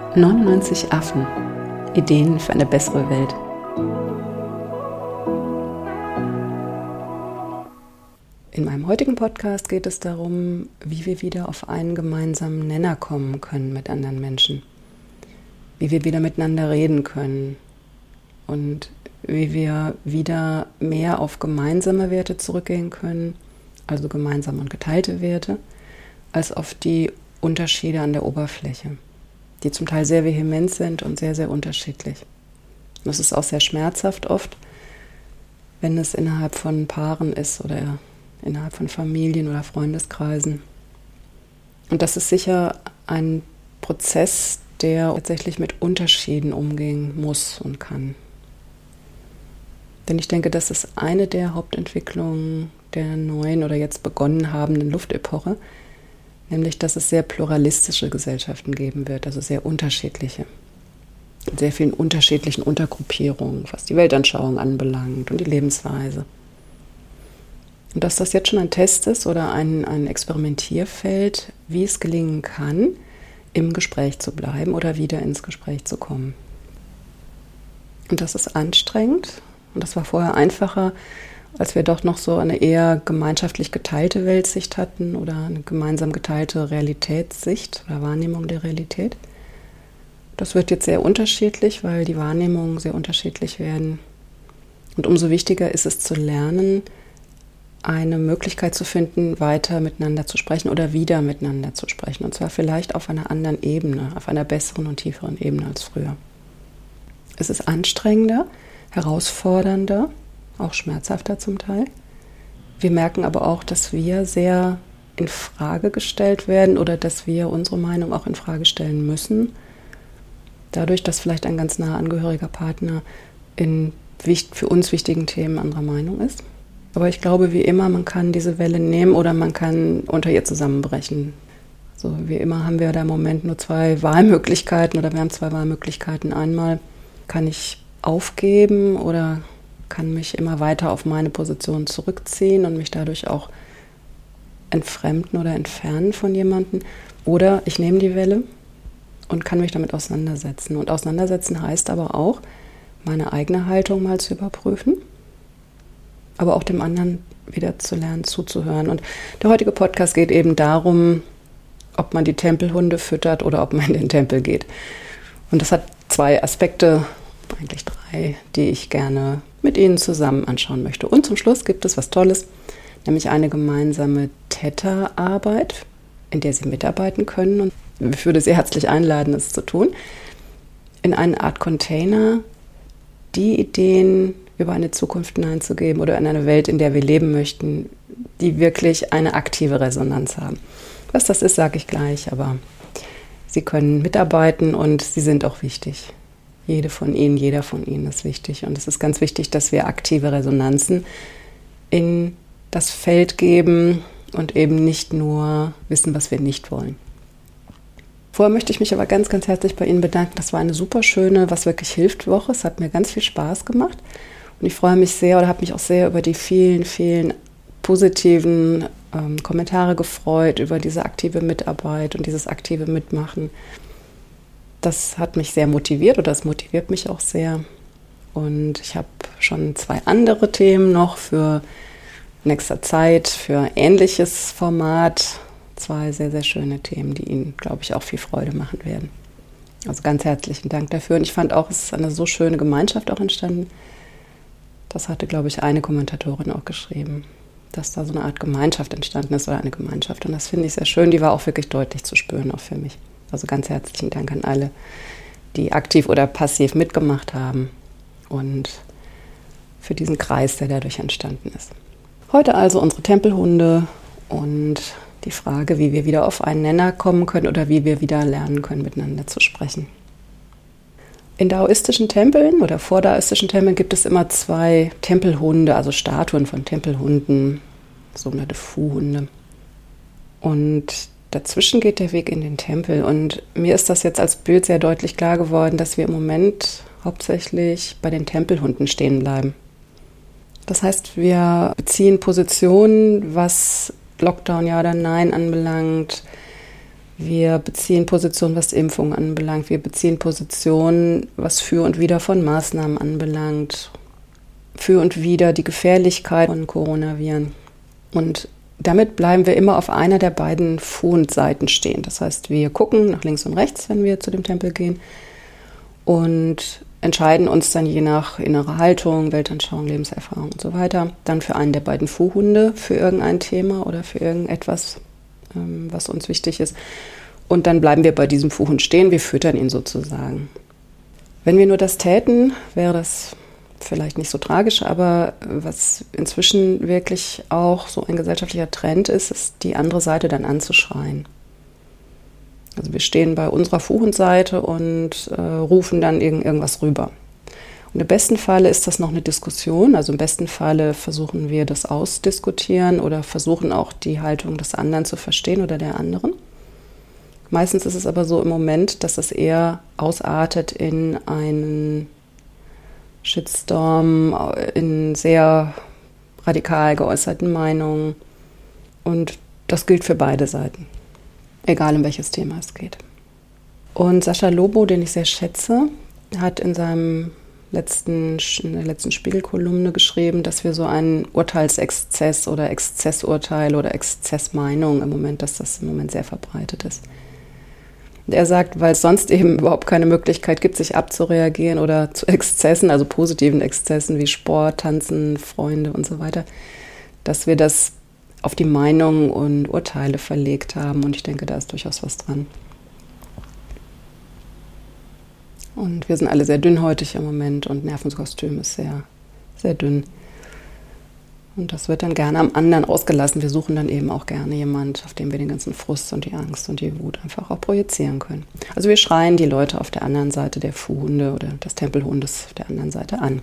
99 Affen. Ideen für eine bessere Welt. In meinem heutigen Podcast geht es darum, wie wir wieder auf einen gemeinsamen Nenner kommen können mit anderen Menschen. Wie wir wieder miteinander reden können und wie wir wieder mehr auf gemeinsame Werte zurückgehen können, also gemeinsame und geteilte Werte, als auf die Unterschiede an der Oberfläche, die zum Teil sehr vehement sind und sehr, sehr unterschiedlich. Das ist auch sehr schmerzhaft oft, wenn es innerhalb von Paaren ist oder innerhalb von Familien oder Freundeskreisen. Und das ist sicher ein Prozess, der tatsächlich mit Unterschieden umgehen muss und kann. Denn ich denke, das ist eine der Hauptentwicklungen der neuen oder jetzt begonnen habenden Luftepoche, nämlich, dass es sehr pluralistische Gesellschaften geben wird, also sehr unterschiedliche, mit sehr vielen unterschiedlichen Untergruppierungen, was die Weltanschauung anbelangt und die Lebensweise. Und dass das jetzt schon ein Test ist oder ein Experimentierfeld, wie es gelingen kann, im Gespräch zu bleiben oder wieder ins Gespräch zu kommen. Und das ist anstrengend und das war vorher einfacher, als wir doch noch so eine eher gemeinschaftlich geteilte Weltsicht hatten oder eine gemeinsam geteilte Realitätssicht oder Wahrnehmung der Realität. Das wird jetzt sehr unterschiedlich, weil die Wahrnehmungen sehr unterschiedlich werden. Und umso wichtiger ist es zu lernen, eine Möglichkeit zu finden, weiter miteinander zu sprechen oder wieder miteinander zu sprechen. Und zwar vielleicht auf einer anderen Ebene, auf einer besseren und tieferen Ebene als früher. Es ist anstrengender, herausfordernder, auch schmerzhafter zum Teil. Wir merken aber auch, dass wir sehr in Frage gestellt werden oder dass wir unsere Meinung auch in Frage stellen müssen. Dadurch, dass vielleicht ein ganz nah angehöriger Partner in für uns wichtigen Themen anderer Meinung ist. Aber ich glaube, wie immer, man kann diese Welle nehmen oder man kann unter ihr zusammenbrechen. So wie immer haben wir da im Moment nur zwei Wahlmöglichkeiten oder wir haben zwei Wahlmöglichkeiten. Einmal kann ich aufgeben oder kann mich immer weiter auf meine Position zurückziehen und mich dadurch auch entfremden oder entfernen von jemandem. Oder ich nehme die Welle und kann mich damit auseinandersetzen. Und auseinandersetzen heißt aber auch, meine eigene Haltung mal zu überprüfen, aber auch dem anderen wieder zu lernen, zuzuhören. Und der heutige Podcast geht eben darum, ob man die Tempelhunde füttert oder ob man in den Tempel geht. Und das hat zwei Aspekte, eigentlich drei, die ich gerne mit Ihnen zusammen anschauen möchte. Und zum Schluss gibt es was Tolles, nämlich eine gemeinsame Theta-Arbeit, in der Sie mitarbeiten können. Und ich würde Sie herzlich einladen, es zu tun, in eine Art Container die Ideen über eine Zukunft hineinzugeben oder in eine Welt, in der wir leben möchten, die wirklich eine aktive Resonanz haben. Was das ist, sage ich gleich, aber Sie können mitarbeiten und Sie sind auch wichtig. Jede von Ihnen, jeder von Ihnen ist wichtig. Und es ist ganz wichtig, dass wir aktive Resonanzen in das Feld geben und eben nicht nur wissen, was wir nicht wollen. Vorher möchte ich mich aber ganz, ganz herzlich bei Ihnen bedanken. Das war eine super schöne, was wirklich hilft Woche. Es hat mir ganz viel Spaß gemacht. Und ich freue mich sehr oder habe mich auch sehr über die vielen, vielen positiven Kommentare gefreut, über diese aktive Mitarbeit und dieses aktive Mitmachen. Das hat mich sehr motiviert oder das motiviert mich auch sehr. Und ich habe schon zwei andere Themen noch für nächster Zeit, für ähnliches Format. Zwei sehr, sehr schöne Themen, die Ihnen, glaube ich, auch viel Freude machen werden. Also ganz herzlichen Dank dafür. Und ich fand auch, es ist eine so schöne Gemeinschaft auch entstanden. Das hatte, glaube ich, eine Kommentatorin auch geschrieben, dass da so eine Art Gemeinschaft entstanden ist oder eine Gemeinschaft. Und das finde ich sehr schön. Die war auch wirklich deutlich zu spüren, auch für mich. Also ganz herzlichen Dank an alle, die aktiv oder passiv mitgemacht haben und für diesen Kreis, der dadurch entstanden ist. Heute also unsere Tempelhunde und die Frage, wie wir wieder auf einen Nenner kommen können oder wie wir wieder lernen können, miteinander zu sprechen. In daoistischen Tempeln oder vordaoistischen Tempeln gibt es immer zwei Tempelhunde, also Statuen von Tempelhunden, sogenannte Fu-Hunde. Und dazwischen geht der Weg in den Tempel. Und mir ist das jetzt als Bild sehr deutlich klar geworden, dass wir im Moment hauptsächlich bei den Tempelhunden stehen bleiben. Das heißt, wir beziehen Positionen, was Lockdown ja oder nein anbelangt, Wir beziehen Position, was Impfungen anbelangt. Wir beziehen Position, was für und wider von Maßnahmen anbelangt. Für und wider die Gefährlichkeit von Coronaviren. Und damit bleiben wir immer auf einer der beiden Fundseiten stehen. Das heißt, wir gucken nach links und rechts, wenn wir zu dem Tempel gehen, und entscheiden uns dann je nach innerer Haltung, Weltanschauung, Lebenserfahrung und so weiter, dann für einen der beiden Fuhhunde, für irgendein Thema oder für irgendetwas, was uns wichtig ist. Und dann bleiben wir bei diesem Fuhhund stehen, wir füttern ihn sozusagen. Wenn wir nur das täten, wäre das vielleicht nicht so tragisch, aber was inzwischen wirklich auch so ein gesellschaftlicher Trend ist, ist die andere Seite dann anzuschreien. Also wir stehen bei unserer Fuhhundseite und rufen dann irgendwas rüber. Und im besten Falle ist das noch eine Diskussion, also im besten Falle versuchen wir das ausdiskutieren oder versuchen auch die Haltung des anderen zu verstehen oder der anderen. Meistens ist es aber so im Moment, dass es eher ausartet in einen Shitstorm, in sehr radikal geäußerten Meinungen. Und das gilt für beide Seiten, egal um welches Thema es geht. Und Sascha Lobo, den ich sehr schätze, hat in der letzten Spiegelkolumne geschrieben, dass wir so einen Urteilsexzess oder Exzessurteil oder Exzessmeinung dass das im Moment sehr verbreitet ist. Und er sagt, weil es sonst eben überhaupt keine Möglichkeit gibt, sich abzureagieren oder zu Exzessen, also positiven Exzessen wie Sport, Tanzen, Freunde und so weiter, dass wir das auf die Meinungen und Urteile verlegt haben. Und ich denke, da ist durchaus was dran. Und wir sind alle sehr dünnhäutig im Moment und Nervenkostüm ist sehr, sehr dünn. Und das wird dann gerne am anderen ausgelassen. Wir suchen dann eben auch gerne jemand, auf dem wir den ganzen Frust und die Angst und die Wut einfach auch projizieren können. Also wir schreien die Leute auf der anderen Seite der Fuhhunde oder des Tempelhundes auf der anderen Seite an.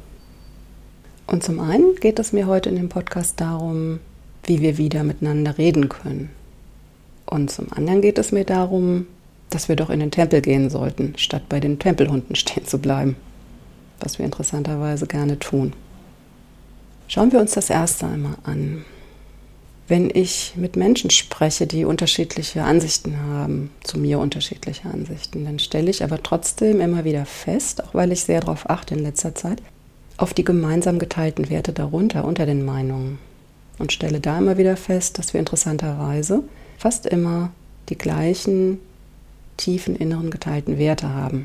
Und zum einen geht es mir heute in dem Podcast darum, wie wir wieder miteinander reden können. Und zum anderen geht es mir darum, dass wir doch in den Tempel gehen sollten, statt bei den Tempelhunden stehen zu bleiben, was wir interessanterweise gerne tun. Schauen wir uns das erste einmal an. Wenn ich mit Menschen spreche, die unterschiedliche Ansichten haben, zu mir unterschiedliche Ansichten, dann stelle ich aber trotzdem immer wieder fest, auch weil ich sehr darauf achte in letzter Zeit, auf die gemeinsam geteilten Werte darunter, unter den Meinungen. Und stelle da immer wieder fest, dass wir interessanterweise fast immer die gleichen tiefen inneren geteilten Werte haben.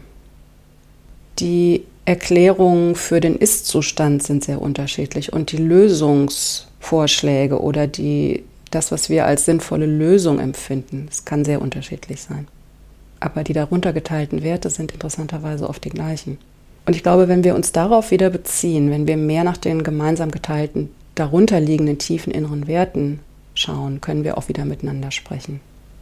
Die Erklärungen für den Ist-Zustand sind sehr unterschiedlich und die Lösungsvorschläge oder das, was wir als sinnvolle Lösung empfinden, das kann sehr unterschiedlich sein. Aber die darunter geteilten Werte sind interessanterweise oft die gleichen. Und ich glaube, wenn wir uns darauf wieder beziehen, wenn wir mehr nach den gemeinsam geteilten, darunter liegenden tiefen inneren Werten schauen, können wir auch wieder miteinander sprechen.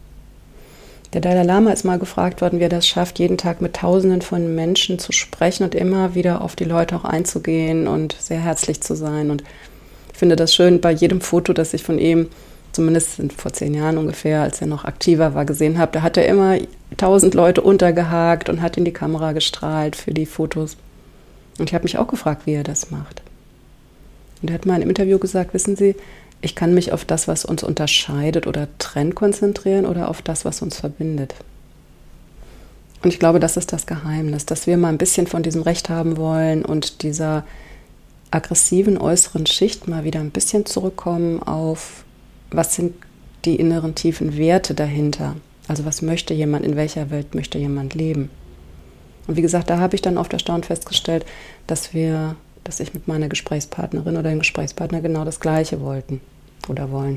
Der Dalai Lama ist mal gefragt worden, wie er das schafft, jeden Tag mit Tausenden von Menschen zu sprechen und immer wieder auf die Leute auch einzugehen und sehr herzlich zu sein. Und ich finde das schön, bei jedem Foto, das ich von ihm, zumindest vor 10 Jahren ungefähr, als er noch aktiver war, gesehen habe, da hat er immer 1000 Leute untergehakt und hat in die Kamera gestrahlt für die Fotos. Und ich habe mich auch gefragt, wie er das macht. Und er hat mal in einem Interview gesagt, wissen Sie, ich kann mich auf das, was uns unterscheidet oder trennt, konzentrieren oder auf das, was uns verbindet. Und ich glaube, das ist das Geheimnis, dass wir mal ein bisschen von diesem Recht haben wollen und dieser aggressiven äußeren Schicht mal wieder ein bisschen zurückkommen auf, was sind die inneren tiefen Werte dahinter. Also was möchte jemand, in welcher Welt möchte jemand leben. Und wie gesagt, da habe ich dann oft erstaunt festgestellt, dass ich mit meiner Gesprächspartnerin oder dem Gesprächspartner genau das Gleiche wollten oder wollen.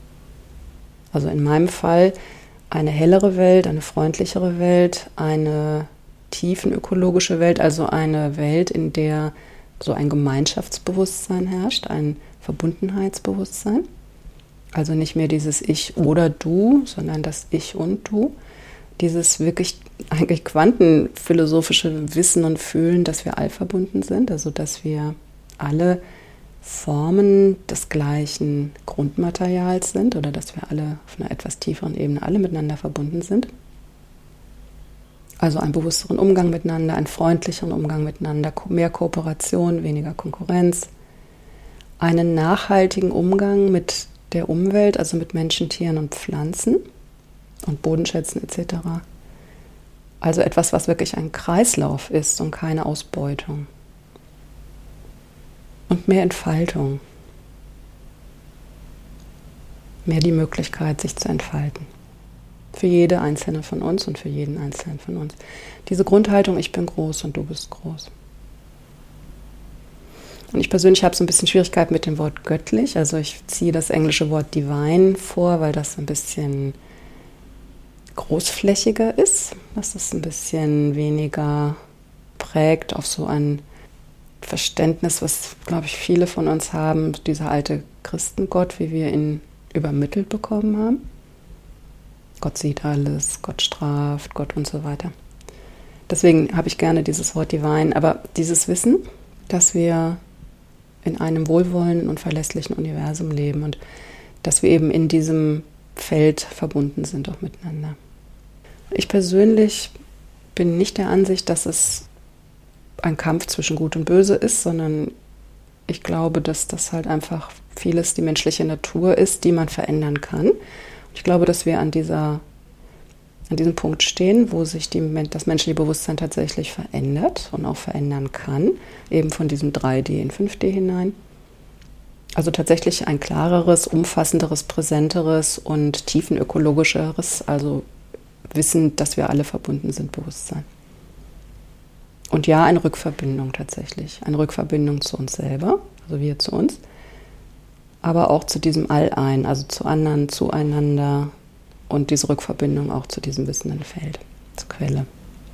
Also in meinem Fall eine hellere Welt, eine freundlichere Welt, eine tiefenökologische Welt, also eine Welt, in der so ein Gemeinschaftsbewusstsein herrscht, ein Verbundenheitsbewusstsein. Also nicht mehr dieses Ich oder Du, sondern das Ich und Du. Dieses wirklich eigentlich quantenphilosophische Wissen und Fühlen, dass wir allverbunden sind, also dass wir alle Formen des gleichen Grundmaterials sind oder dass wir alle auf einer etwas tieferen Ebene alle miteinander verbunden sind. Also einen bewussteren Umgang miteinander, einen freundlicheren Umgang miteinander, mehr Kooperation, weniger Konkurrenz, einen nachhaltigen Umgang mit der Umwelt, also mit Menschen, Tieren und Pflanzen. und Bodenschätzen etc. Also etwas, was wirklich ein Kreislauf ist und keine Ausbeutung. Und mehr Entfaltung. Mehr die Möglichkeit, sich zu entfalten. Für jede einzelne von uns und für jeden einzelnen von uns. Diese Grundhaltung, ich bin groß und du bist groß. Und ich persönlich habe so ein bisschen Schwierigkeit mit dem Wort göttlich. Also ich ziehe das englische Wort divine vor, weil das ein bisschen großflächiger ist. Dass es ein bisschen weniger prägt auf so ein Verständnis, was, glaube ich, viele von uns haben. Dieser alte Christengott, wie wir ihn übermittelt bekommen haben. Gott sieht alles, Gott straft, Gott und so weiter. Deswegen habe ich gerne dieses Wort divine. Aber dieses Wissen, dass wir in einem wohlwollenden und verlässlichen Universum leben und dass wir eben in diesem Feld verbunden sind auch miteinander. Ich persönlich bin nicht der Ansicht, dass es ein Kampf zwischen Gut und Böse ist, sondern ich glaube, dass das halt einfach vieles die menschliche Natur ist, die man verändern kann. Ich glaube, dass wir an diesem Punkt stehen, wo sich das menschliche Bewusstsein tatsächlich verändert und auch verändern kann, eben von diesem 3D in 5D hinein. Also tatsächlich ein klareres, umfassenderes, präsenteres und tiefenökologischeres, also wissend, dass wir alle verbunden sind, Bewusstsein. Und ja, eine Rückverbindung tatsächlich, eine Rückverbindung zu uns selber, also wir zu uns, aber auch zu diesem All-Ein, also zu anderen, zueinander und diese Rückverbindung auch zu diesem wissenden Feld, zur Quelle.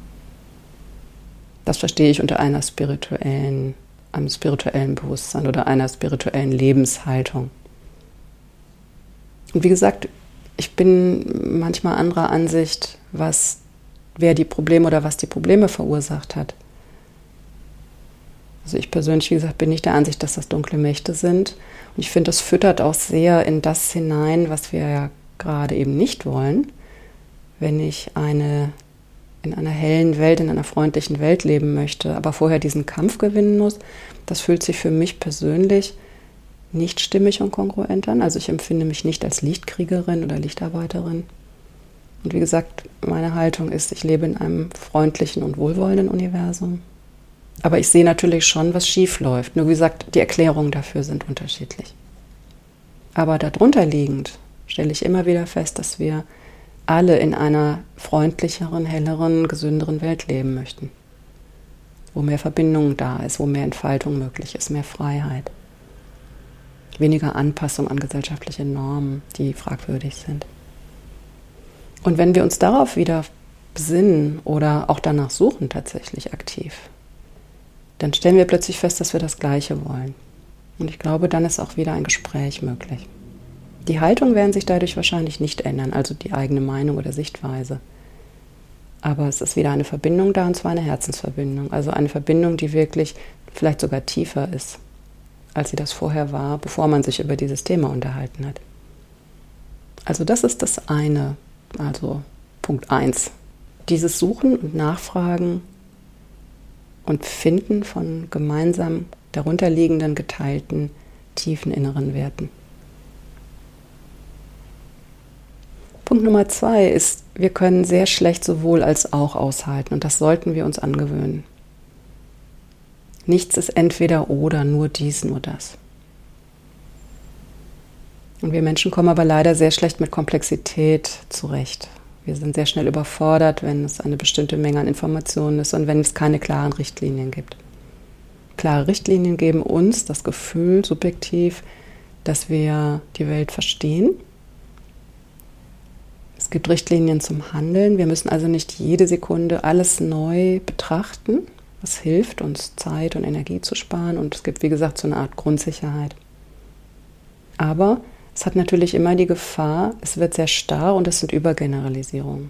Das verstehe ich unter einem spirituellen Bewusstsein oder einer spirituellen Lebenshaltung. Und wie gesagt, ich bin manchmal anderer Ansicht, wer die Probleme oder was die Probleme verursacht hat. Also ich persönlich, wie gesagt, bin nicht der Ansicht, dass das dunkle Mächte sind. Und ich finde, das füttert auch sehr in das hinein, was wir ja gerade eben nicht wollen. Wenn ich in einer hellen Welt, in einer freundlichen Welt leben möchte, aber vorher diesen Kampf gewinnen muss, das fühlt sich für mich persönlich nicht stimmig und kongruent an. Also ich empfinde mich nicht als Lichtkriegerin oder Lichtarbeiterin. Und wie gesagt, meine Haltung ist, ich lebe in einem freundlichen und wohlwollenden Universum. Aber ich sehe natürlich schon, was schief läuft. Nur wie gesagt, die Erklärungen dafür sind unterschiedlich. Aber darunter liegend stelle ich immer wieder fest, dass wir alle in einer freundlicheren, helleren, gesünderen Welt leben möchten. Wo mehr Verbindung da ist, wo mehr Entfaltung möglich ist, mehr Freiheit. Weniger Anpassung an gesellschaftliche Normen, die fragwürdig sind. Und wenn wir uns darauf wieder besinnen oder auch danach suchen tatsächlich aktiv, dann stellen wir plötzlich fest, dass wir das Gleiche wollen. Und ich glaube, dann ist auch wieder ein Gespräch möglich. Die Haltung werden sich dadurch wahrscheinlich nicht ändern, also die eigene Meinung oder Sichtweise. Aber es ist wieder eine Verbindung da, und zwar eine Herzensverbindung. Also eine Verbindung, die wirklich vielleicht sogar tiefer ist, als sie das vorher war, bevor man sich über dieses Thema unterhalten hat. Also das ist das eine, also Punkt 1. Dieses Suchen und Nachfragen und Finden von gemeinsam darunterliegenden, geteilten, tiefen inneren Werten. Punkt Nummer 2 ist, wir können sehr schlecht sowohl als auch aushalten und das sollten wir uns angewöhnen. Nichts ist entweder oder, nur dies, nur das. Und wir Menschen kommen aber leider sehr schlecht mit Komplexität zurecht. Wir sind sehr schnell überfordert, wenn es eine bestimmte Menge an Informationen ist und wenn es keine klaren Richtlinien gibt. Klare Richtlinien geben uns das Gefühl, subjektiv, dass wir die Welt verstehen. Es gibt Richtlinien zum Handeln. Wir müssen also nicht jede Sekunde alles neu betrachten. Das hilft uns, Zeit und Energie zu sparen. Und es gibt, wie gesagt, so eine Art Grundsicherheit. Aber es hat natürlich immer die Gefahr, es wird sehr starr und es sind Übergeneralisierungen.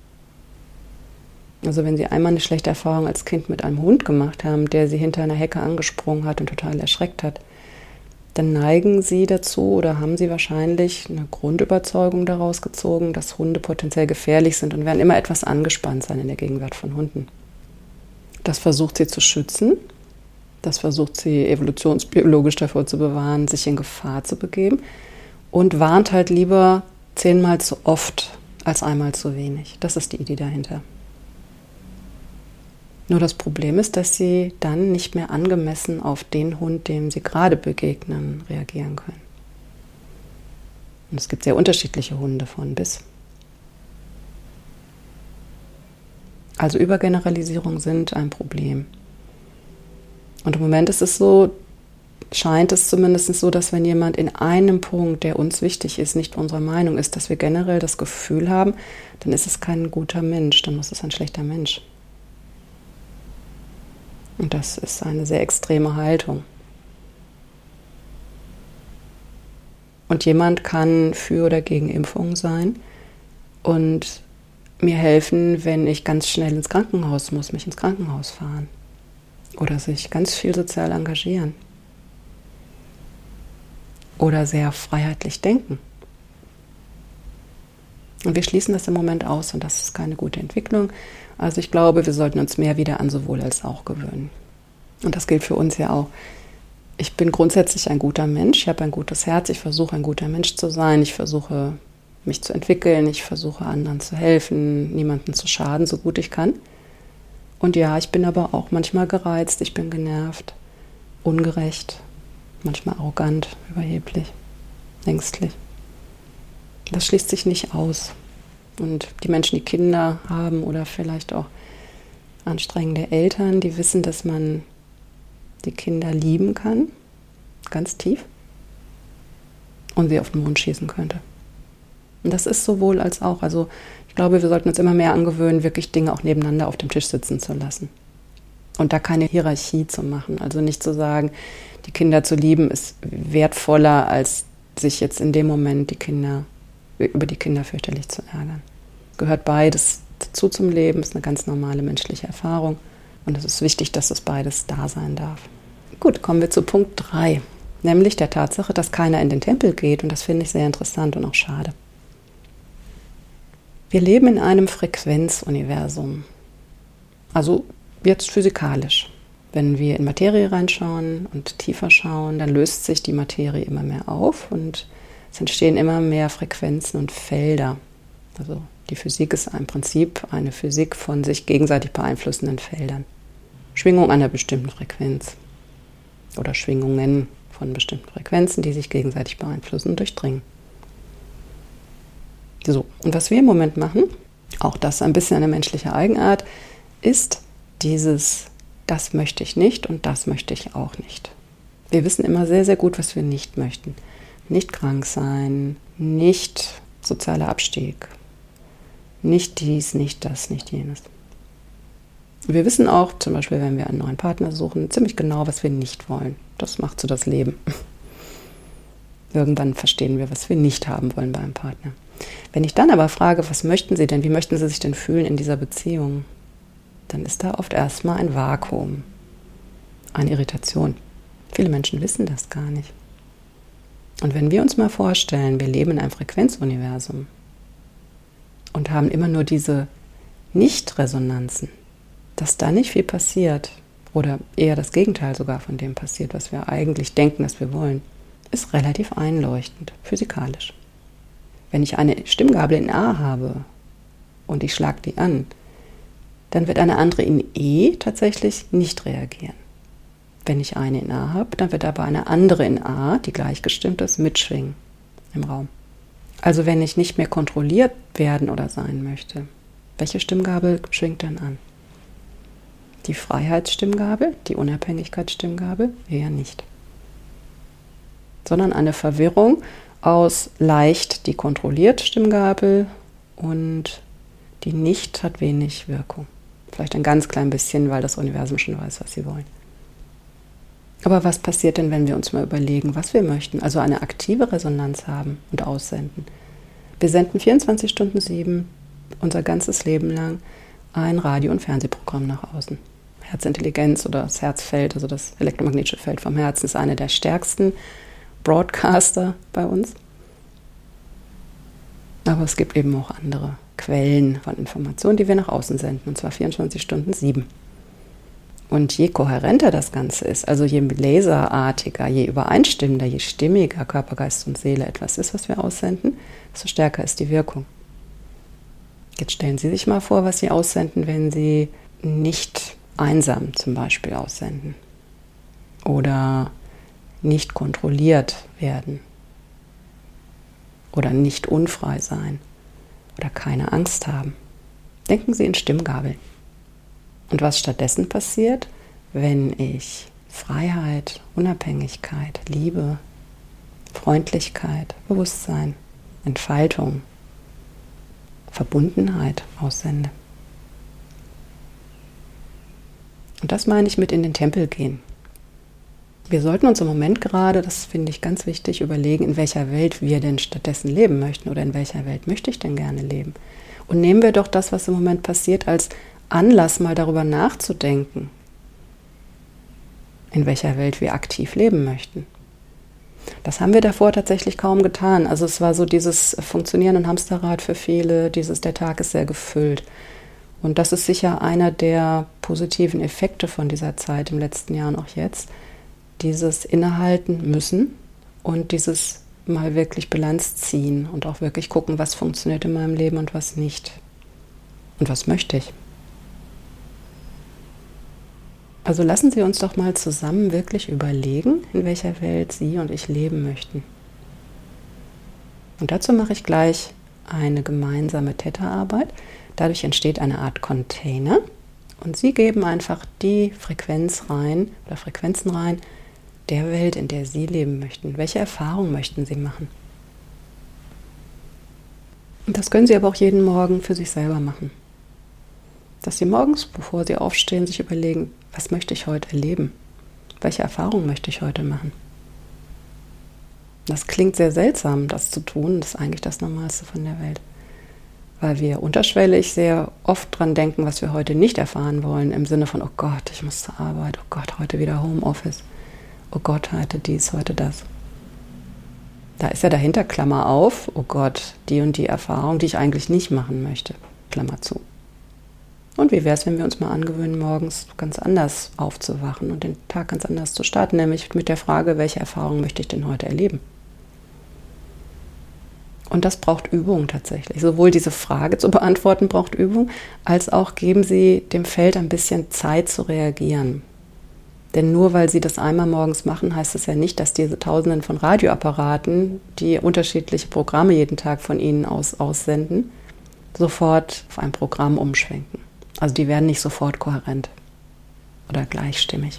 Also wenn Sie einmal eine schlechte Erfahrung als Kind mit einem Hund gemacht haben, der Sie hinter einer Hecke angesprungen hat und total erschreckt hat, dann neigen Sie dazu oder haben Sie wahrscheinlich eine Grundüberzeugung daraus gezogen, dass Hunde potenziell gefährlich sind und werden immer etwas angespannt sein in der Gegenwart von Hunden. Das versucht Sie zu schützen, das versucht Sie evolutionsbiologisch davor zu bewahren, sich in Gefahr zu begeben und warnt halt lieber 10-mal zu oft als einmal zu wenig. Das ist die Idee dahinter. Nur das Problem ist, dass sie dann nicht mehr angemessen auf den Hund, dem sie gerade begegnen, reagieren können. Und es gibt sehr unterschiedliche Hunde von bis. Also Übergeneralisierungen sind ein Problem. Und im Moment ist es so, scheint es zumindest so, dass wenn jemand in einem Punkt, der uns wichtig ist, nicht unserer Meinung ist, dass wir generell das Gefühl haben, dann ist es kein guter Mensch, dann ist es ein schlechter Mensch. Und das ist eine sehr extreme Haltung. Und jemand kann für oder gegen Impfungen sein und mir helfen, wenn ich ganz schnell ins Krankenhaus muss, mich ins Krankenhaus fahren. Oder sich ganz viel sozial engagieren. Oder sehr freiheitlich denken. Und wir schließen das im Moment aus und das ist keine gute Entwicklung. Also ich glaube, wir sollten uns mehr wieder an sowohl als auch gewöhnen. Und das gilt für uns ja auch. Ich bin grundsätzlich ein guter Mensch, ich habe ein gutes Herz, ich versuche ein guter Mensch zu sein, ich versuche mich zu entwickeln, ich versuche anderen zu helfen, niemandem zu schaden, so gut ich kann. Und ja, ich bin aber auch manchmal gereizt, ich bin genervt, ungerecht, manchmal arrogant, überheblich, ängstlich. Das schließt sich nicht aus. Und die Menschen, die Kinder haben oder vielleicht auch anstrengende Eltern, die wissen, dass man die Kinder lieben kann, ganz tief, und sie auf den Mond schießen könnte. Und das ist sowohl als auch. Also ich glaube, wir sollten uns immer mehr angewöhnen, wirklich Dinge auch nebeneinander auf dem Tisch sitzen zu lassen. Und da keine Hierarchie zu machen. Also nicht zu sagen, die Kinder zu lieben ist wertvoller, als sich jetzt in dem Moment über die Kinder fürchterlich zu ärgern. Gehört beides dazu zum Leben, ist eine ganz normale menschliche Erfahrung. Und es ist wichtig, dass das beides da sein darf. Gut, kommen wir zu Punkt 3, nämlich der Tatsache, dass keiner in den Tempel geht. Und das finde ich sehr interessant und auch schade. Wir leben in einem Frequenzuniversum. Also jetzt physikalisch. Wenn wir in Materie reinschauen und tiefer schauen, dann löst sich die Materie immer mehr auf und es entstehen immer mehr Frequenzen und Felder. Also die Physik ist im Prinzip eine Physik von sich gegenseitig beeinflussenden Feldern. Schwingung einer bestimmten Frequenz oder Schwingungen von bestimmten Frequenzen, die sich gegenseitig beeinflussen und durchdringen. So, und was wir im Moment machen, auch das ein bisschen eine menschliche Eigenart, ist dieses, das möchte ich nicht und das möchte ich auch nicht. Wir wissen immer sehr, sehr gut, was wir nicht möchten. Nicht krank sein, nicht sozialer Abstieg, nicht dies, nicht das, nicht jenes. Wir wissen auch, zum Beispiel, wenn wir einen neuen Partner suchen, ziemlich genau, was wir nicht wollen. Das macht so das Leben. Irgendwann verstehen wir, was wir nicht haben wollen bei einem Partner. Wenn ich dann aber frage, was möchten Sie denn, wie möchten Sie sich denn fühlen in dieser Beziehung, dann ist da oft erstmal ein Vakuum, eine Irritation. Viele Menschen wissen das gar nicht. Und wenn wir uns mal vorstellen, wir leben in einem Frequenzuniversum und haben immer nur diese Nicht-Resonanzen, dass da nicht viel passiert oder eher das Gegenteil sogar von dem passiert, was wir eigentlich denken, dass wir wollen, ist relativ einleuchtend, physikalisch. Wenn ich eine Stimmgabel in A habe und ich schlage die an, dann wird eine andere in E tatsächlich nicht reagieren. Wenn ich eine in A habe, dann wird aber eine andere in A, die gleichgestimmt ist, mitschwingen im Raum. Also wenn ich nicht mehr kontrolliert werden oder sein möchte, welche Stimmgabel schwingt dann an? Die Freiheitsstimmgabel, die Unabhängigkeitsstimmgabel? Eher nicht. Sondern eine Verwirrung aus leicht die kontrolliert Stimmgabel und die nicht hat wenig Wirkung. Vielleicht ein ganz klein bisschen, weil das Universum schon weiß, was sie wollen. Aber was passiert denn, wenn wir uns mal überlegen, was wir möchten? Also eine aktive Resonanz haben und aussenden. Wir senden 24/7 unser ganzes Leben lang ein Radio- und Fernsehprogramm nach außen. Herzintelligenz oder das Herzfeld, also das elektromagnetische Feld vom Herzen, ist einer der stärksten Broadcaster bei uns. Aber es gibt eben auch andere Quellen von Informationen, die wir nach außen senden, und zwar 24/7. Und je kohärenter das Ganze ist, also je laserartiger, je übereinstimmender, je stimmiger Körper, Geist und Seele etwas ist, was wir aussenden, desto stärker ist die Wirkung. Jetzt stellen Sie sich mal vor, was Sie aussenden, wenn Sie nicht einsam zum Beispiel aussenden oder nicht kontrolliert werden oder nicht unfrei sein oder keine Angst haben. Denken Sie in Stimmgabeln. Und was stattdessen passiert, wenn ich Freiheit, Unabhängigkeit, Liebe, Freundlichkeit, Bewusstsein, Entfaltung, Verbundenheit aussende. Und das meine ich mit in den Tempel gehen. Wir sollten uns im Moment gerade, das finde ich ganz wichtig, überlegen, in welcher Welt wir denn stattdessen leben möchten oder in welcher Welt möchte ich denn gerne leben. Und nehmen wir doch das, was im Moment passiert, als Anlass, mal darüber nachzudenken, in welcher Welt wir aktiv leben möchten. Das haben wir davor tatsächlich kaum getan. Also es war so dieses Funktionieren im Hamsterrad für viele, der Tag ist sehr gefüllt. Und das ist sicher einer der positiven Effekte von dieser Zeit im letzten Jahr und auch jetzt. Dieses Innehalten müssen und dieses mal wirklich Bilanz ziehen und auch wirklich gucken, was funktioniert in meinem Leben und was nicht. Und was möchte ich? Also lassen Sie uns doch mal zusammen wirklich überlegen, in welcher Welt Sie und ich leben möchten. Und dazu mache ich gleich eine gemeinsame Theta-Arbeit. Dadurch entsteht eine Art Container und Sie geben einfach die Frequenz rein oder Frequenzen rein der Welt, in der Sie leben möchten. Welche Erfahrungen möchten Sie machen? Und das können Sie aber auch jeden Morgen für sich selber machen. Dass Sie morgens, bevor Sie aufstehen, sich überlegen, was möchte ich heute erleben? Welche Erfahrungen möchte ich heute machen? Das klingt sehr seltsam, das zu tun. Das ist eigentlich das Normalste von der Welt. Weil wir unterschwellig sehr oft dran denken, was wir heute nicht erfahren wollen. Im Sinne von, oh Gott, ich muss zur Arbeit. Oh Gott, heute wieder Homeoffice. Oh Gott, heute dies, heute das. Da ist ja dahinter, Klammer auf, oh Gott, die und die Erfahrung, die ich eigentlich nicht machen möchte. Klammer zu. Und wie wäre es, wenn wir uns mal angewöhnen, morgens ganz anders aufzuwachen und den Tag ganz anders zu starten, nämlich mit der Frage, welche Erfahrung möchte ich denn heute erleben? Und das braucht Übung tatsächlich. Sowohl diese Frage zu beantworten braucht Übung, als auch geben Sie dem Feld ein bisschen Zeit zu reagieren. Denn nur weil Sie das einmal morgens machen, heißt es ja nicht, dass diese Tausenden von Radioapparaten, die unterschiedliche Programme jeden Tag von Ihnen aussenden, sofort auf ein Programm umschwenken. Also die werden nicht sofort kohärent oder gleichstimmig.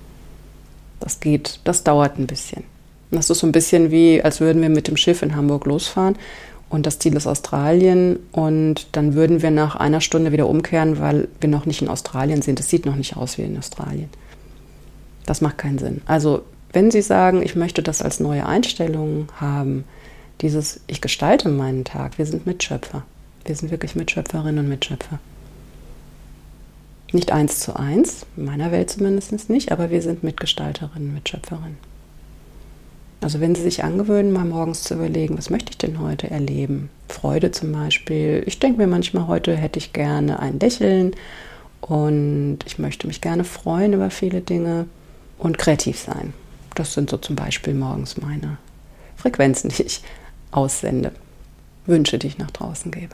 Das dauert ein bisschen. Und das ist so ein bisschen wie, als würden wir mit dem Schiff in Hamburg losfahren und das Ziel ist Australien und dann würden wir nach einer Stunde wieder umkehren, weil wir noch nicht in Australien sind. Es sieht noch nicht aus wie in Australien. Das macht keinen Sinn. Also wenn Sie sagen, ich möchte das als neue Einstellung haben, ich gestalte meinen Tag, wir sind Mitschöpfer. Wir sind wirklich Mitschöpferinnen und Mitschöpfer. Nicht 1:1, in meiner Welt zumindest nicht, aber wir sind Mitgestalterinnen, Mitschöpferinnen. Also wenn Sie sich angewöhnen, mal morgens zu überlegen, was möchte ich denn heute erleben? Freude zum Beispiel. Ich denke mir manchmal, heute hätte ich gerne ein Lächeln und ich möchte mich gerne freuen über viele Dinge und kreativ sein. Das sind so zum Beispiel morgens meine Frequenzen, die ich aussende, Wünsche, die ich nach draußen gebe.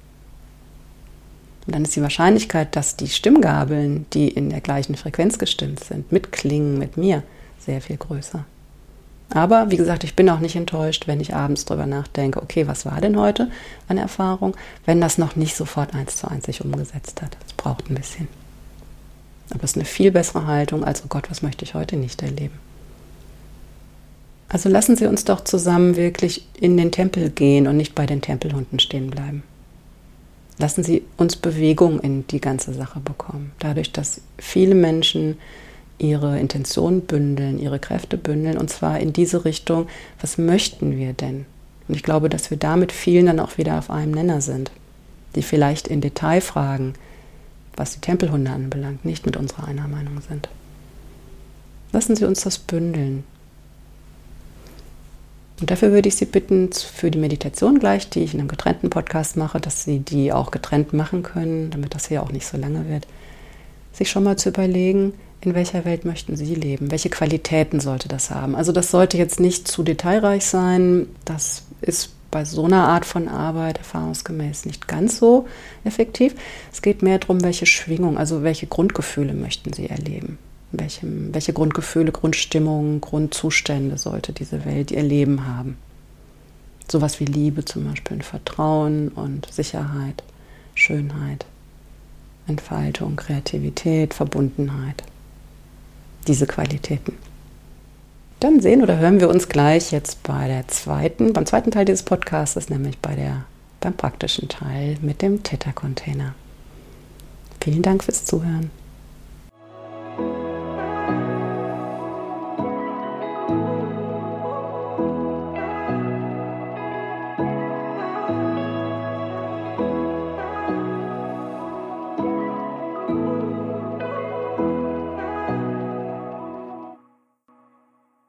Und dann ist die Wahrscheinlichkeit, dass die Stimmgabeln, die in der gleichen Frequenz gestimmt sind, mitklingen mit mir, sehr viel größer. Aber wie gesagt, ich bin auch nicht enttäuscht, wenn ich abends drüber nachdenke, okay, was war denn heute an Erfahrung, wenn das noch nicht sofort 1:1 sich umgesetzt hat. Es braucht ein bisschen. Aber es ist eine viel bessere Haltung als, oh Gott, was möchte ich heute nicht erleben. Also lassen Sie uns doch zusammen wirklich in den Tempel gehen und nicht bei den Tempelhunden stehen bleiben. Lassen Sie uns Bewegung in die ganze Sache bekommen. Dadurch, dass viele Menschen ihre Intentionen bündeln, ihre Kräfte bündeln, und zwar in diese Richtung, was möchten wir denn? Und ich glaube, dass wir da mit vielen dann auch wieder auf einem Nenner sind, die vielleicht in Detail fragen, was die Tempelhunde anbelangt, nicht mit unserer einer Meinung sind. Lassen Sie uns das bündeln. Und dafür würde ich Sie bitten, für die Meditation gleich, die ich in einem getrennten Podcast mache, dass Sie die auch getrennt machen können, damit das hier auch nicht so lange wird, sich schon mal zu überlegen, in welcher Welt möchten Sie leben? Welche Qualitäten sollte das haben? Also das sollte jetzt nicht zu detailreich sein. Das ist bei so einer Art von Arbeit erfahrungsgemäß nicht ganz so effektiv. Es geht mehr darum, welche Schwingung, also welche Grundgefühle möchten Sie erleben. Welche Grundgefühle, Grundstimmungen, Grundzustände sollte diese Welt, ihr Leben haben. Sowas wie Liebe zum Beispiel, Vertrauen und Sicherheit, Schönheit, Entfaltung, Kreativität, Verbundenheit. Diese Qualitäten. Dann sehen oder hören wir uns gleich jetzt beim zweiten Teil dieses Podcasts, nämlich beim praktischen Teil mit dem Theta-Container. Vielen Dank fürs Zuhören.